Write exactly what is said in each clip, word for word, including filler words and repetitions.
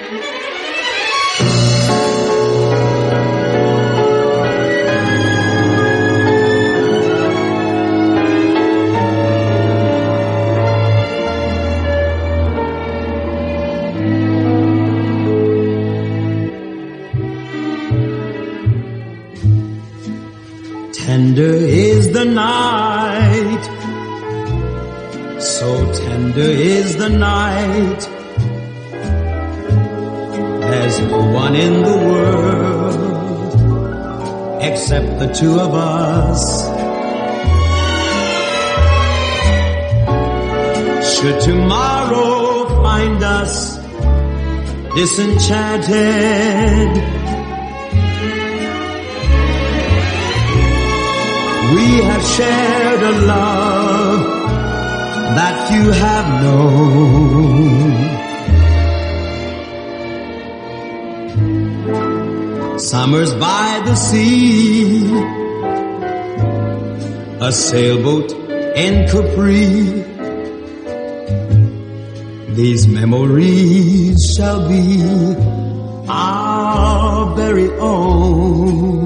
Tender is the night, so tender is the night. There's no one in the world except the two of us. Should tomorrow find us disenchanted, we have shared a love that you have known. Summers by the sea, a sailboat in Capri. These memories shall be our very own.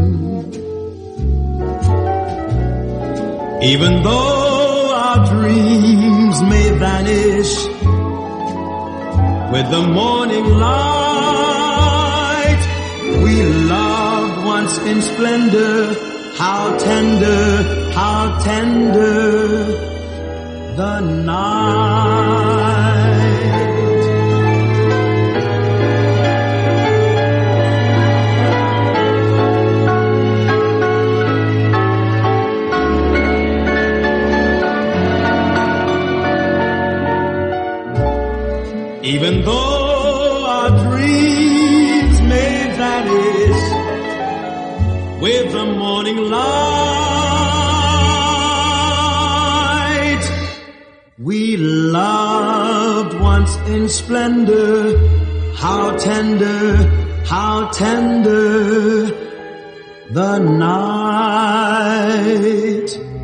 Even though our dreams may vanish with the morning light, we loved once in splendor. How tender, how tender the night. Even though our dreams may vanish with the morning light, we loved once in splendor. How tender, how tender the night.